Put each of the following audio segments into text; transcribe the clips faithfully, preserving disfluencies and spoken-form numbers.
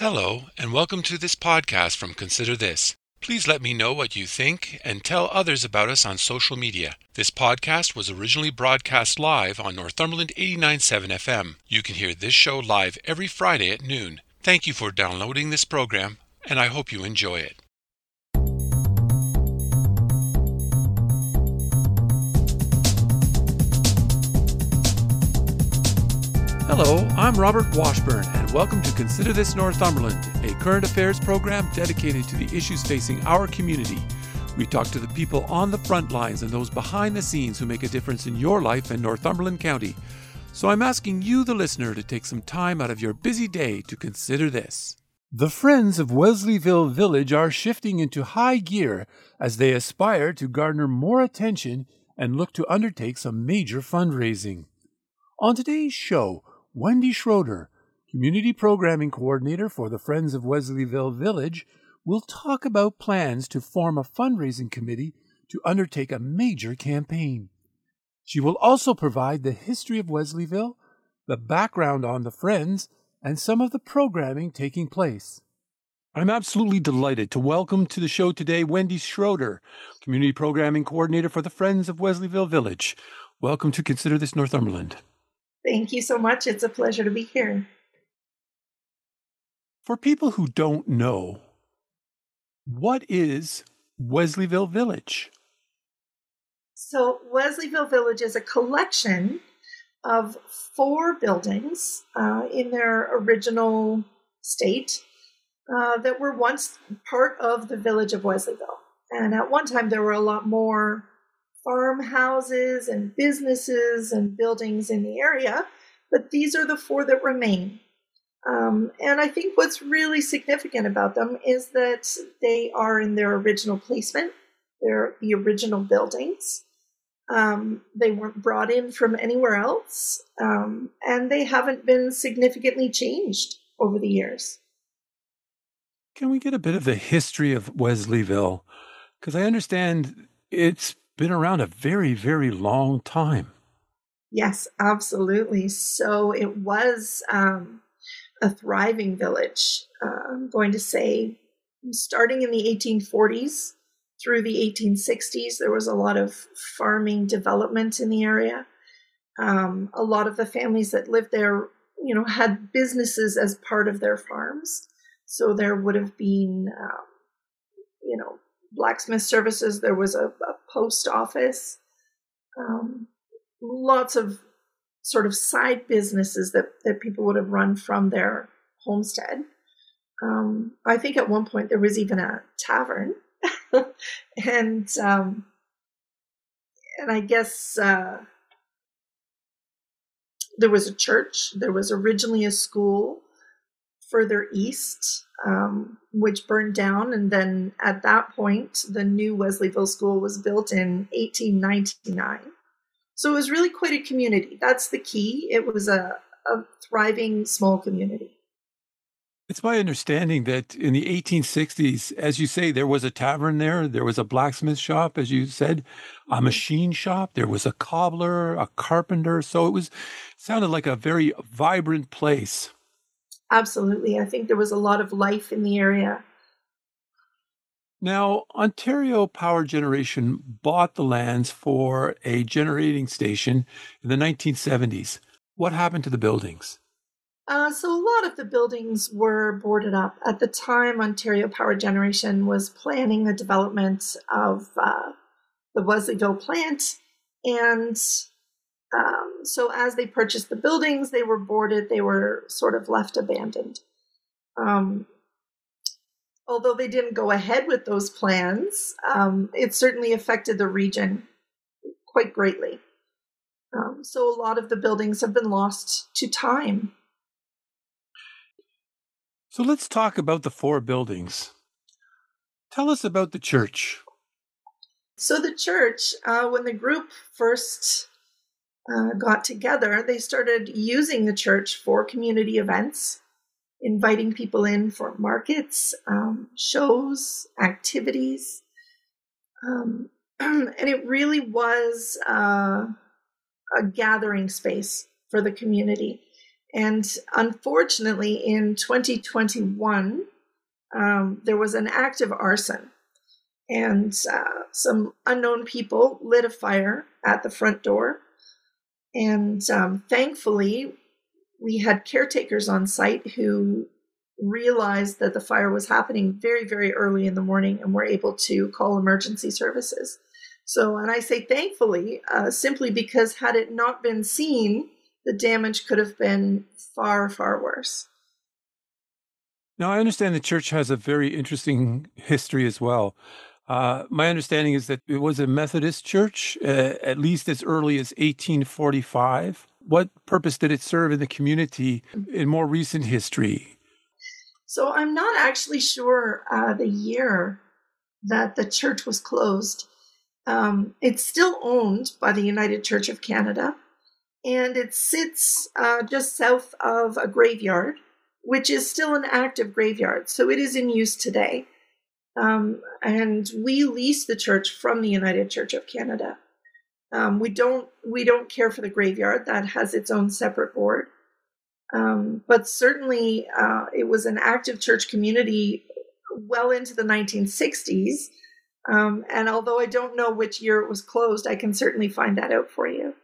Hello, and welcome to this podcast from Consider This. Please let me know what you think and tell others about us on social media. This podcast was originally broadcast live on Northumberland eighty-nine point seven F M. You can hear this show live every Friday at noon. Thank you for downloading this program, and I hope you enjoy it. Hello, I'm Robert Washburn, and welcome to Consider This Northumberland, a current affairs program dedicated to the issues facing our community. We talk to the people on the front lines and those behind the scenes who make a difference in your life in Northumberland County. So I'm asking you, the listener, to take some time out of your busy day to consider this. The Friends of Wesleyville Village are shifting into high gear as they aspire to garner more attention and look to undertake some major fundraising. On today's show, Wendy Schroeder, Community Programming Coordinator for the Friends of Wesleyville Village, will talk about plans to form a fundraising committee to undertake a major campaign. She will also provide the history of Wesleyville, the background on the Friends, and some of the programming taking place. I'm absolutely delighted to welcome to the show today Wendy Schroeder, Community Programming Coordinator for the Friends of Wesleyville Village. Welcome to Consider This Northumberland. Thank you so much. It's a pleasure to be here. For people who don't know, what is Wesleyville Village? So Wesleyville Village is a collection of four buildings uh, in their original state uh, that were once part of the village of Wesleyville. And at one time, there were a lot more farmhouses and businesses and buildings in the area, but these are the four that remain. Um, and I think what's really significant about them is that they are in their original placement. They're the original buildings. Um, they weren't brought in from anywhere else, um, and they haven't been significantly changed over the years. Can we get a bit of the history of Wesleyville? Because I understand it's been around a very, very long time. Yes, absolutely. So it was um, a thriving village. Uh, I'm going to say starting in the eighteen forties through the eighteen sixties, there was a lot of farming development in the area. Um, a lot of the families that lived there, you know, had businesses as part of their farms. So there would have been, um, you know, blacksmith services. There was a, a post office. Um, lots of sort of side businesses that, that people would have run from their homestead. Um, I think at one point there was even a tavern. and um, and I guess uh, there was a church. There was originally a school further east, um, which burned down. And then at that point, the new Wesleyville School was built in eighteen ninety-nine. So it was really quite a community. That's the key. It was a, a thriving small community. It's my understanding that in the eighteen sixties, as you say, there was a tavern there, there was a blacksmith shop, as you said, a machine shop, there was a cobbler, a carpenter. So it was sounded like a very vibrant place. Absolutely. I think there was a lot of life in the area. Now, Ontario Power Generation bought the lands for a generating station in the nineteen seventies. What happened to the buildings? Uh, so a lot of the buildings were boarded up. At the time, Ontario Power Generation was planning the development of uh, the Wesleyville plant. And um, so as they purchased the buildings, they were boarded, they were sort of left abandoned. Um, although they didn't go ahead with those plans, um, it certainly affected the region quite greatly. Um, so a lot of the buildings have been lost to time. So let's talk about the four buildings. Tell us about the church. So the church, uh, when the group first uh, got together, they started using the church for community events, inviting people in for markets, um, shows, activities. Um, and it really was uh, a gathering space for the community. And unfortunately, in twenty twenty-one, um, there was an act of arson, and uh, some unknown people lit a fire at the front door. And um, thankfully, we had caretakers on site who realized that the fire was happening very, very early in the morning and were able to call emergency services. So, and I say thankfully, uh, simply because had it not been seen, the damage could have been far, far worse. Now, I understand the church has a very interesting history as well. Uh, my understanding is that it was a Methodist church, uh, at least as early as eighteen forty-five. What purpose did it serve in the community in more recent history? So I'm not actually sure uh, the year that the church was closed. Um, it's still owned by the United Church of Canada, and it sits uh, just south of a graveyard, which is still an active graveyard. So it is in use today. Um, and we lease the church from the United Church of Canada. Um, we don't we don't care for the graveyard. That has its own separate board. Um, but certainly uh, it was an active church community well into the nineteen sixties. Um, and although I don't know which year it was closed, I can certainly find that out for you.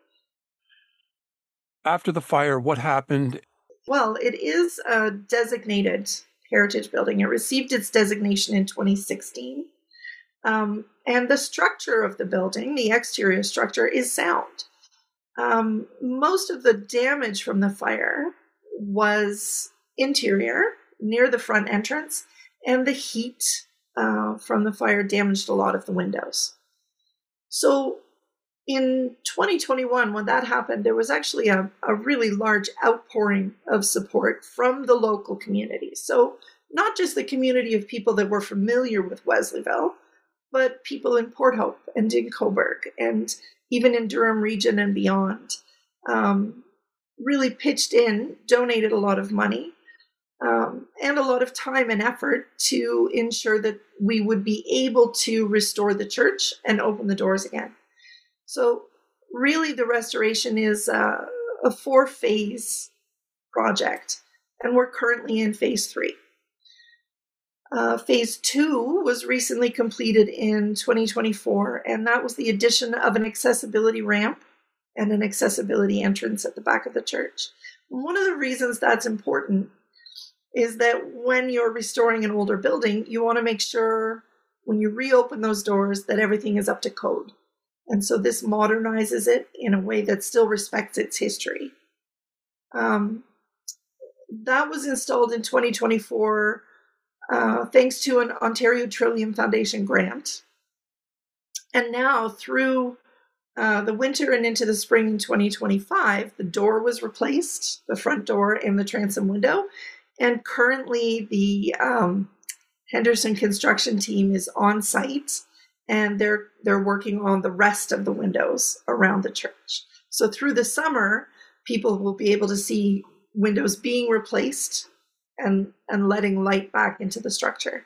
After the fire, what happened? Well, it is a designated heritage building. It received its designation in twenty sixteen. Um, and the structure of the building, the exterior structure, is sound. Um, most of the damage from the fire was interior, near the front entrance, and the heat uh, from the fire damaged a lot of the windows. So in twenty twenty-one, when that happened, there was actually a, a really large outpouring of support from the local community. So not just the community of people that were familiar with Wesleyville, but people in Port Hope and in Cobourg and even in Durham region and beyond, um, really pitched in, donated a lot of money um, and a lot of time and effort to ensure that we would be able to restore the church and open the doors again. So really the restoration is uh, a four-phase project, and we're currently in phase three. Uh, phase two was recently completed in twenty twenty-four, and that was the addition of an accessibility ramp and an accessibility entrance at the back of the church. One of the reasons that's important is that when you're restoring an older building, you want to make sure when you reopen those doors that everything is up to code. And so this modernizes it in a way that still respects its history. Um, that was installed in twenty twenty-four uh, thanks to an Ontario Trillium Foundation grant. And now through uh, the winter and into the spring in twenty twenty-five, the door was replaced, the front door and the transom window. And currently the um, Henderson construction team is on site, and they're they're working on the rest of the windows around the church. So through the summer, people will be able to see windows being replaced and, and letting light back into the structure.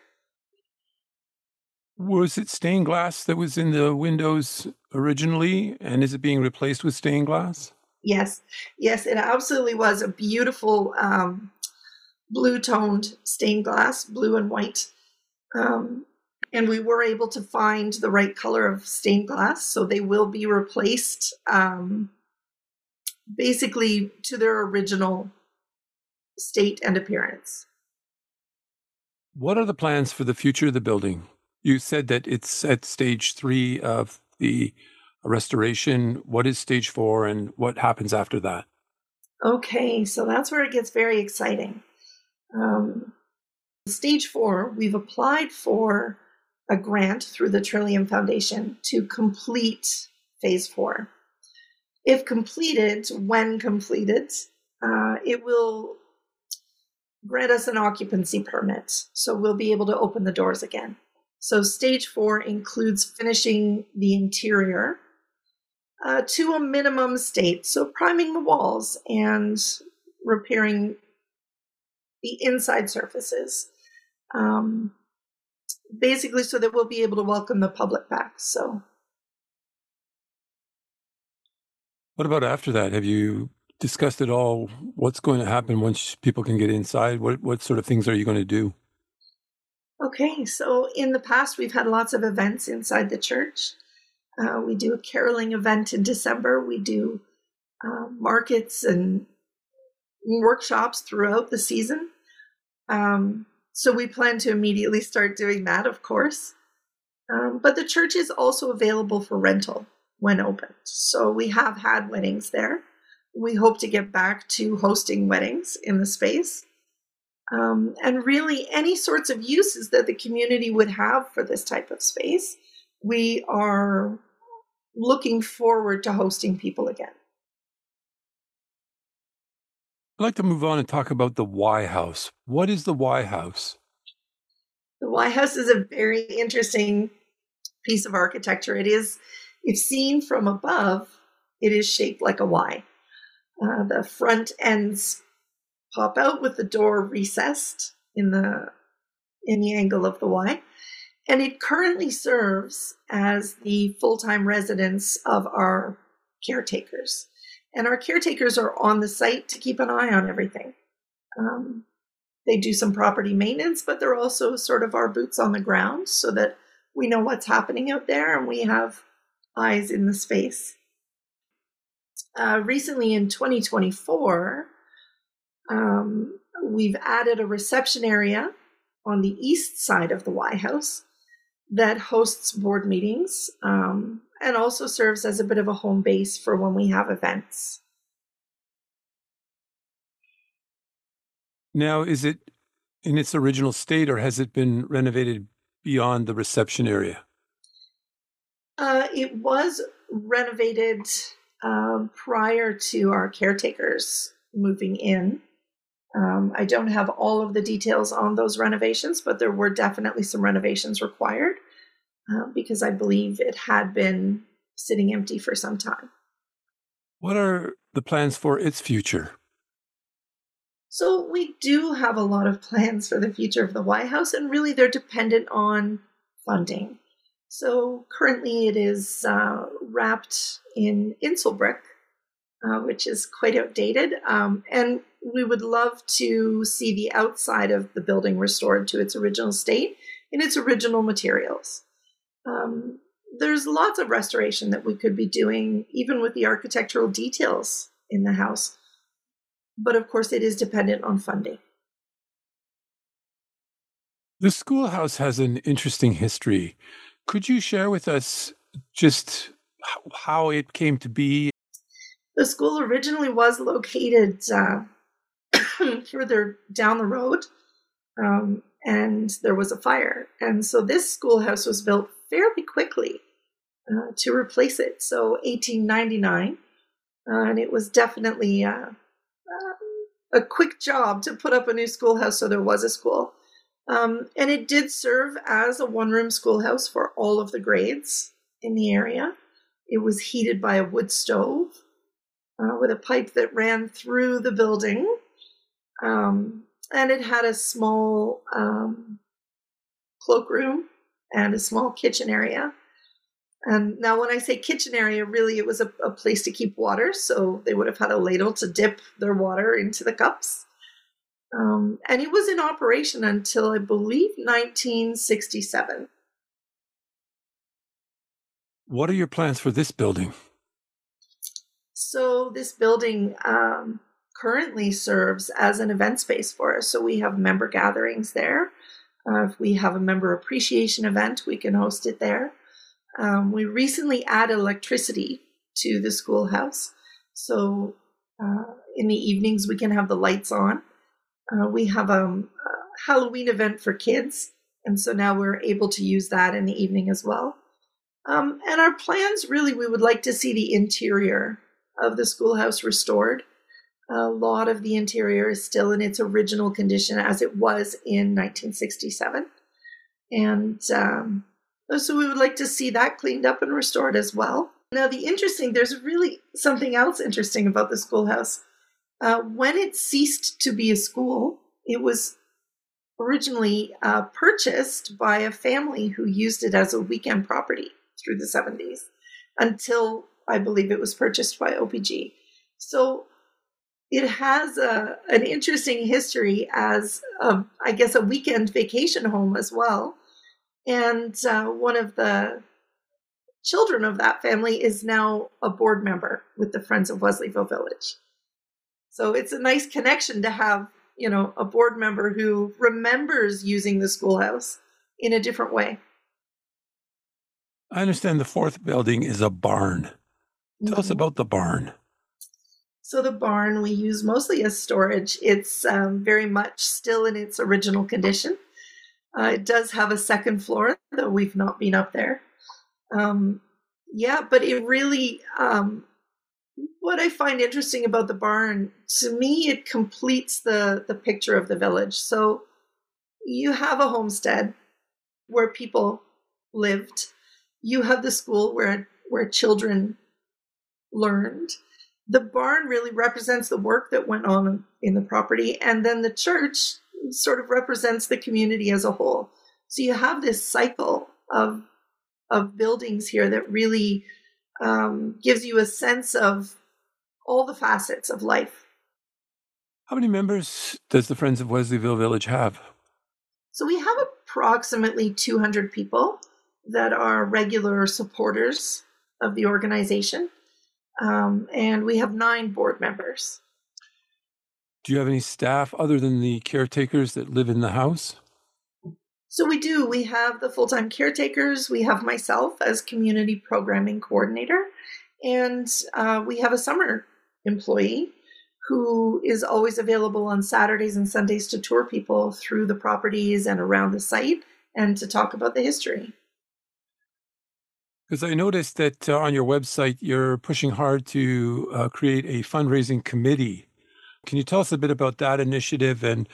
Was it stained glass that was in the windows originally, and is it being replaced with stained glass? Yes, yes, it absolutely was a beautiful um, blue-toned stained glass, blue and white. Um, and we were able to find the right color of stained glass, so they will be replaced um, basically to their original state and appearance. What are the plans for the future of the building? You said that it's at stage three of the restoration. What is stage four, and what happens after that? Okay, so that's where it gets very exciting. Um, stage four, we've applied for a grant through the Trillium Foundation to complete phase four. If completed, when completed, uh, it will grant us an occupancy permit, so we'll be able to open the doors again. So stage four includes finishing the interior uh, to a minimum state, so priming the walls and repairing the inside surfaces, um, basically so that we'll be able to welcome the public back. So, what about after that? Have you discussed at all what's going to happen once people can get inside? What what sort of things are you going to do? Okay, so in the past, we've had lots of events inside the church. Uh, we do a caroling event in December. We do uh, markets and workshops throughout the season. Um, so we plan to immediately start doing that, of course. Um, but the church is also available for rental when opened. So we have had weddings there. We hope to get back to hosting weddings in the space. Um, and really any sorts of uses that the community would have for this type of space, we are looking forward to hosting people again. I'd like to move on and talk about the Y House. What is the Y House? The Y House is a very interesting piece of architecture. It is, if seen from above, it is shaped like a Y. Uh, the front ends pop out with the door recessed in the in the angle of the Y. And it currently serves as the full-time residence of our caretakers. And our caretakers are on the site to keep an eye on everything. Um, they do some property maintenance, but they're also sort of our boots on the ground so that we know what's happening out there and we have eyes in the space. Uh, recently in twenty twenty-four, um, we've added a reception area on the east side of the Y House that hosts board meetings um, and also serves as a bit of a home base for when we have events. Now, is it in its original state or has it been renovated beyond the reception area? Uh, it was renovated um, prior to our caretakers moving in. Um, I don't have all of the details on those renovations, but there were definitely some renovations required uh, because I believe it had been sitting empty for some time. What are the plans for its future? So we do have a lot of plans for the future of the Y House, and really they're dependent on funding. So currently it is uh, wrapped in Insel brick, uh, which is quite outdated, um, and we would love to see the outside of the building restored to its original state in its original materials. Um, there's lots of restoration that we could be doing, even with the architectural details in the house. But of course, it is dependent on funding. The schoolhouse has an interesting history. Could you share with us just how it came to be? The school originally was located uh, further down the road, um, and there was a fire. And so this schoolhouse was built fairly quickly uh, to replace it. So eighteen ninety-nine, uh, and it was definitely uh, uh, a quick job to put up a new schoolhouse so there was a school. Um, and it did serve as a one-room schoolhouse for all of the grades in the area. It was heated by a wood stove uh, with a pipe that ran through the building. Um, and it had a small um, cloakroom and a small kitchen area. And now when I say kitchen area, really it was a, a place to keep water. So they would have had a ladle to dip their water into the cups. Um, and it was in operation until, I believe, nineteen sixty-seven. What are your plans for this building? So this building um, currently serves as an event space for us. So we have member gatherings there. Uh, if we have a member appreciation event, we can host it there. Um, we recently added electricity to the schoolhouse. So uh, in the evenings, we can have the lights on. Uh, we have um, a Halloween event for kids, and so now we're able to use that in the evening as well. Um, and our plans, really, we would like to see the interior of the schoolhouse restored. A lot of the interior is still in its original condition as it was in nineteen sixty-seven. And um, so we would like to see that cleaned up and restored as well. Now, the interesting, there's really something else interesting about the schoolhouse. Uh, when it ceased to be a school, it was originally uh, purchased by a family who used it as a weekend property through the seventies until I believe it was purchased by O P G. So it has a, an interesting history as, a, I guess, a weekend vacation home as well. And uh, one of the children of that family is now a board member with the Friends of Wesleyville Village. So it's a nice connection to have, you know, a board member who remembers using the schoolhouse in a different way. I understand the fourth building is a barn. Tell mm-hmm. us about the barn. So the barn we use mostly as storage. It's um, very much still in its original condition. Uh, it does have a second floor, though we've not been up there. Um, yeah, but it really, um, what I find interesting about the barn, to me, it completes the, the picture of the village. So you have a homestead where people lived. You have the school where, where children learned. The barn really represents the work that went on in the property. And then the church sort of represents the community as a whole. So you have this cycle of of buildings here that really um, gives you a sense of all the facets of life. How many members does the Friends of Wesleyville Village have? So we have approximately two hundred people that are regular supporters of the organization. Um, and we have nine board members. Do you have any staff other than the caretakers that live in the house? So we do. We have the full-time caretakers. We have myself as community programming coordinator. And uh, we have a summer employee who is always available on Saturdays and Sundays to tour people through the properties and around the site and to talk about the history. Because I noticed that uh, on your website, you're pushing hard to uh, create a fundraising committee. Can you tell us a bit about that initiative? And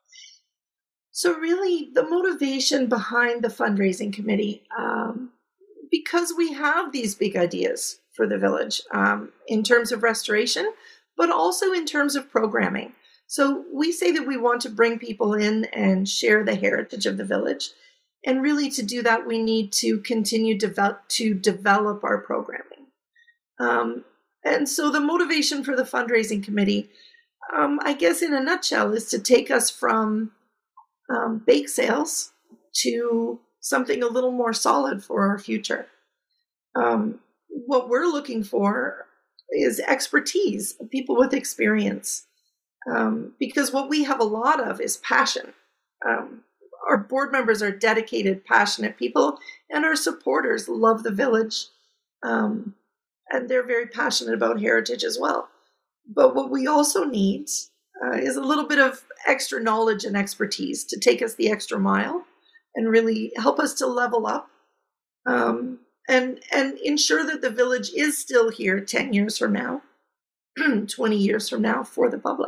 so really the motivation behind the fundraising committee, um, because we have these big ideas for the village um, in terms of restoration, but also in terms of programming. So we say that we want to bring people in and share the heritage of the village. And really to do that, we need to continue develop, to develop our programming. Um, and so the motivation for the fundraising committee, um, I guess in a nutshell, is to take us from um, bake sales to something a little more solid for our future. Um, what we're looking for is expertise, people with experience, um, because what we have a lot of is passion. Um, Our board members are dedicated, passionate people, and our supporters love the village, um, and they're very passionate about heritage as well. But what we also need uh, is a little bit of extra knowledge and expertise to take us the extra mile and really help us to level up um, and, and ensure that the village is still here ten years from now, twenty years from now for the public.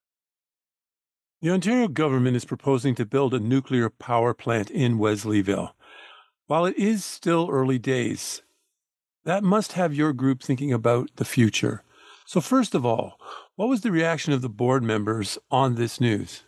The Ontario government is proposing to build a nuclear power plant in Wesleyville. While it is still early days, that must have your group thinking about the future. So first of all, what was the reaction of the board members on this news?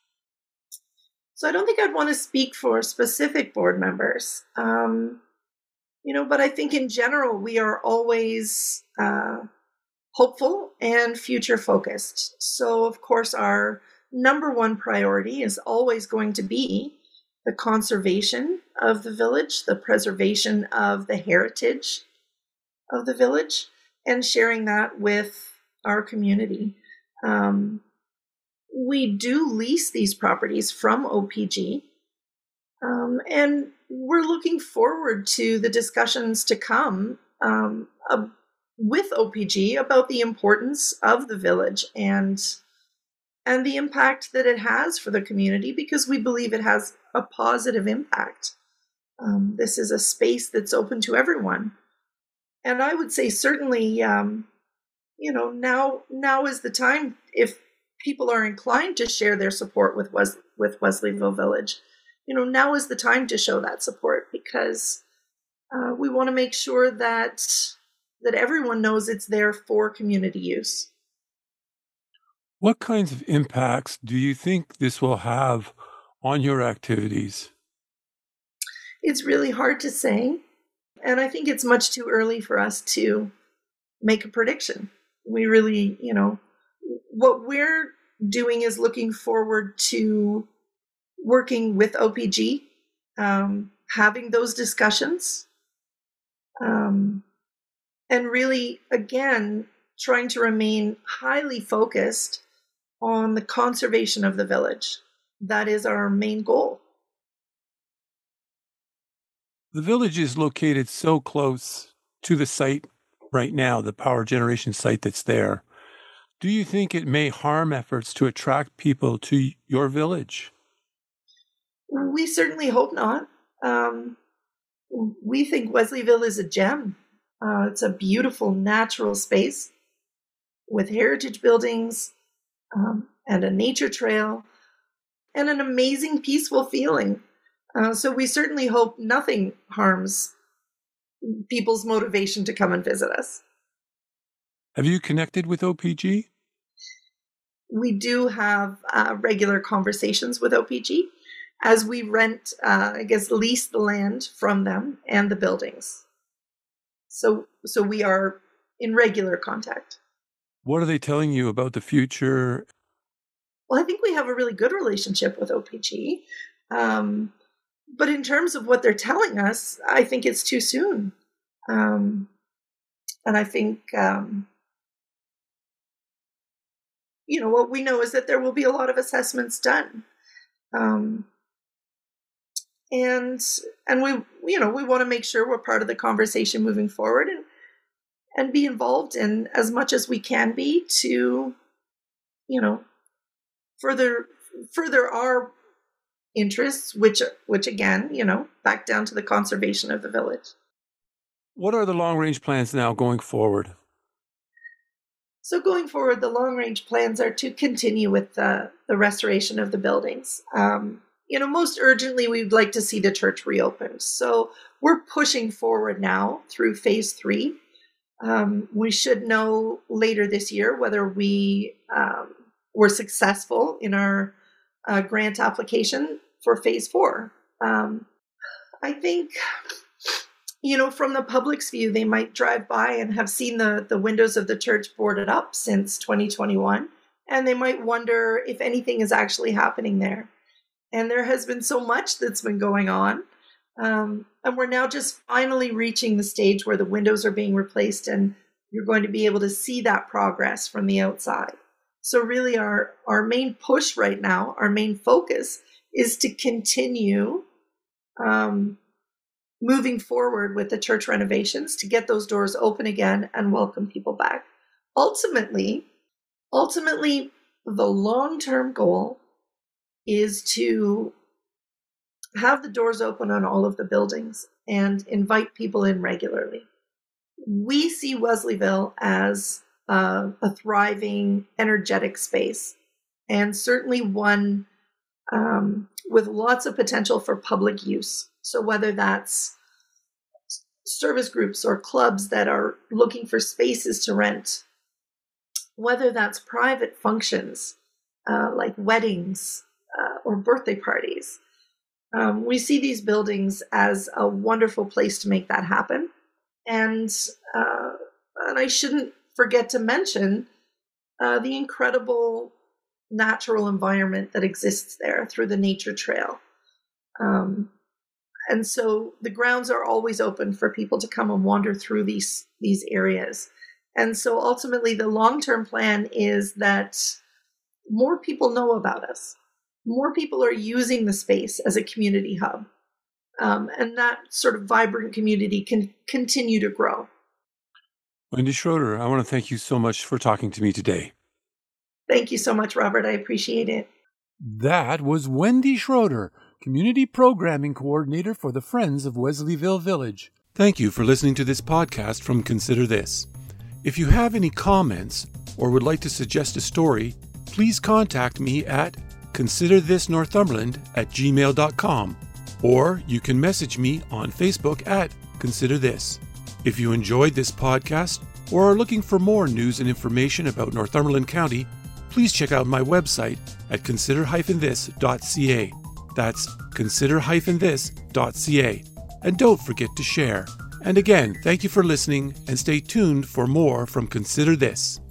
So I don't think I'd want to speak for specific board members, um, you know, but I think in general, we are always uh, hopeful and future focused. So of course, our number one priority is always going to be the conservation of the village, the preservation of the heritage of the village, and sharing that with our community. Um, we do lease these properties from O P G, um, and we're looking forward to the discussions to come um, uh, with O P G about the importance of the village and and the impact that it has for the community, because we believe it has a positive impact. Um, this is a space that's open to everyone. And I would say certainly, um, you know, now now is the time, if people are inclined to share their support with Wes- with Wesleyville Village, you know, now is the time to show that support, because uh, we want to make sure that that everyone knows it's there for community use. What kinds of impacts do you think this will have on your activities? It's really hard to say. And I think it's much too early for us to make a prediction. We really, you know, what we're doing is looking forward to working with O P G, um, having those discussions, um, and really, again, trying to remain highly focused on the conservation of the village. That is our main goal. The village is located so close to the site right now, the power generation site that's there. Do you think it may harm efforts to attract people to your village? We certainly hope not. Um, we think Wesleyville is a gem. Uh, it's a beautiful natural space with heritage buildings um, and a nature trail and an amazing peaceful feeling. Uh, so we certainly hope nothing harms people's motivation to come and visit us. Have you connected with O P G? We do have uh, regular conversations with O P G as we rent, uh, I guess, lease the land from them and the buildings. So, so we are in regular contact. What are they telling you about the future? Well, I think we have a really good relationship with O P G. Um, but in terms of what they're telling us, I think it's too soon. Um, and I think, um, you know, what we know is that there will be a lot of assessments done. Um, and, and we, you know, we want to make sure we're part of the conversation moving forward and, and be involved in as much as we can be to, you know, further, further our interests, which, which again, you know, back down to the conservation of the village. What are the long-range plans now going forward? So going forward, the long-range plans are to continue with the, the restoration of the buildings. Um, you know, most urgently, we'd like to see the church reopened. So we're pushing forward now through phase three. Um, we should know later this year whether we um, were successful in our uh, grant application for phase four. Um, I think, you know, from the public's view, they might drive by and have seen the, the windows of the church boarded up since twenty twenty-one, and they might wonder if anything is actually happening there. And there has been so much that's been going on. Um, and we're now just finally reaching the stage where the windows are being replaced and you're going to be able to see that progress from the outside. So really our, our main push right now, our main focus is to continue um, moving forward with the church renovations to get those doors open again and welcome people back. Ultimately, ultimately, the long-term goal is to have the doors open on all of the buildings and invite people in regularly. We see Wesleyville as uh, a thriving, energetic space, and certainly one um, with lots of potential for public use. So whether that's service groups or clubs that are looking for spaces to rent, whether that's private functions uh, like weddings uh, or birthday parties, Um, we see these buildings as a wonderful place to make that happen. And, uh, and I shouldn't forget to mention uh, the incredible natural environment that exists there through the nature trail. Um, and so the grounds are always open for people to come and wander through these, these areas. And so ultimately the long-term plan is that more people know about us. More people are using the space as a community hub. Um, and that sort of vibrant community can continue to grow. Wendy Schroeder, I want to thank you so much for talking to me today. Thank you so much, Robert. I appreciate it. That was Wendy Schroeder, Community Programming Coordinator for the Friends of Wesleyville Village. Thank you for listening to this podcast from Consider This. If you have any comments or would like to suggest a story, please contact me at consider this northumberland at gmail dot com, or you can message me on Facebook at Consider This. If you enjoyed this podcast or are looking for more news and information about Northumberland County, please check out my website at consider dash this dot c a. That's consider dash this dot c a. And don't forget to share. And again, thank you for listening and stay tuned for more from Consider This.